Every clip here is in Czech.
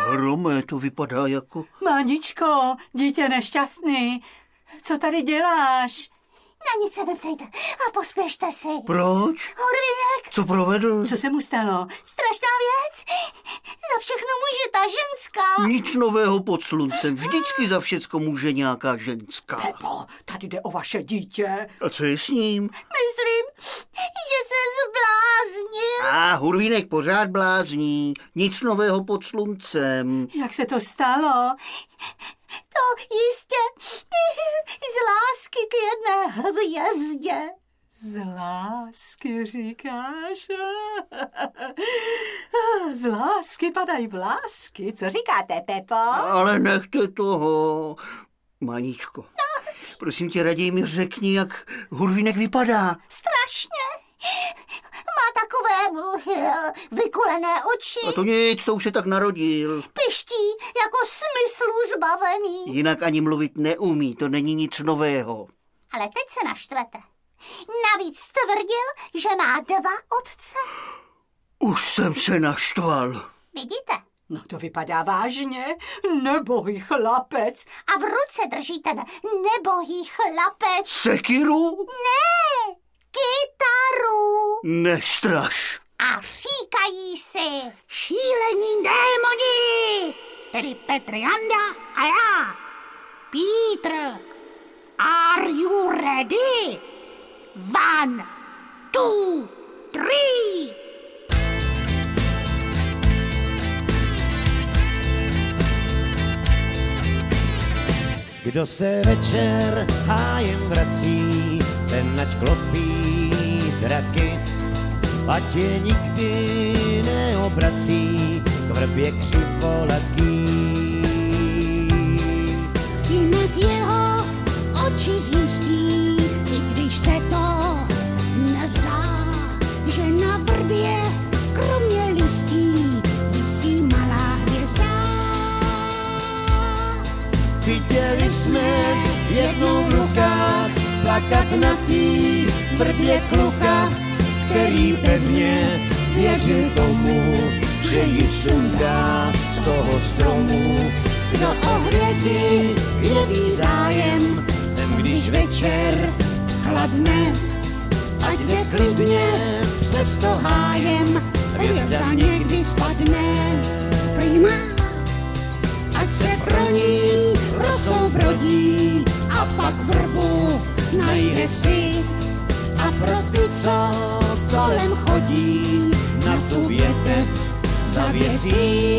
Hrome, to vypadá jako... Máničko, dítě nešťastný, co tady děláš? Na nic se neptejte a pospěšte si. Proč? Hurvínek, Co provedl? Co se mu stalo? strašná věc. Za všechno může ta ženská. Nic nového pod sluncem. Vždycky za všecko může nějaká ženská. Pepo, tady jde o vaše dítě. A co je s ním? Myslím, že se zbláznil. Hurvínek pořád blázní. Nic nového pod sluncem. Jak se to stalo? To jistě z lásky k jedné hvězdě. Z lásky říkáš? Z lásky padají vlásky. Co říkáte, Pepo? Ale nechte toho. Maničko, prosím tě, raději mi řekni, jak Hurvínek vypadá. Strašně. Má takové vykulené oči. A to nic, to už se tak narodil. Piští jako smyslu zbavený. Jinak ani mluvit neumí, to není nic nového. Ale teď se naštvete. Navíc tvrdil, že má 2 otce. Už jsem se naštval. Vidíte? No to vypadá vážně. Nebohý chlapec. A v ruce drží ten nebohý chlapec. Sekiru? Ne, kytaru. Nestraš. A říkají si šílení démoni, tedy Petr Janda a já, Pítr. Are you ready? 1, 2, 3. Kdo se večer hájem vrací, ten ať klopí zraky, ať je nikdy neobrací k vrbě křivolaký. Jinak jeho oči zjistí, i když se to nezdá, že na vrbě kromě listí visí malá hvězda. Viděli jsme jednou v lukách plakat na tý vrbě kluka, který pevně věřil tomu, že ji sundá z toho stromu. Kdo o hvězdy jeví zájem, zem když večer chladne, ať jde klidně přes to hájem, hvězda někdy spadne. Prima, ať se pro ní rosou brodí a pak vrbu najde si. A pro ty, co kolem chodí, na tu větev zavěsí.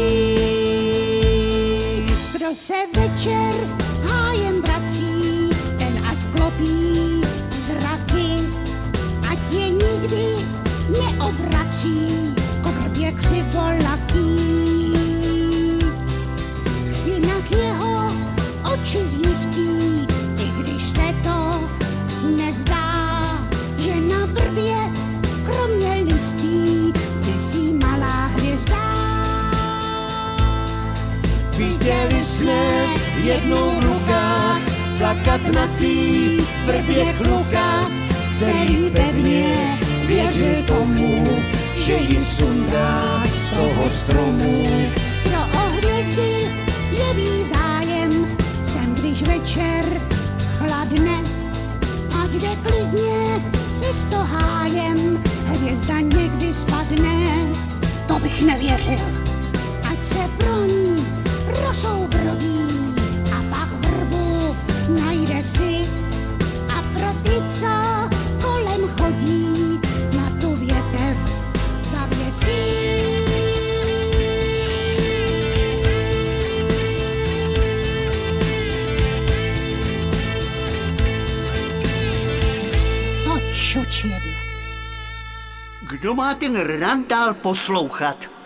Kdo se večer hájem vrací, ten ať klopí zraky, ať je nikdy neobrací k vrbě křivolaký. Jinak jeho oči zjistí, i když se to nezdá, že na vrbě kromě listí visí malá hvězda. Viděli jsme jednou v lukách plakat na tý vrbě kluka, který pevně věřil tomu, že ji sundá z toho stromu. Kdo o hvězdy jeví zájem, sem když večer chladne, a kde klidně přes to hájem hvězda někdy spadne. To bych nevěřil. Ať se pro ní rosou brodí a pak vrbu najde si. A pro ty, co kolem chodí, na tu větev zavěsí. Kdo má ten randál poslouchat?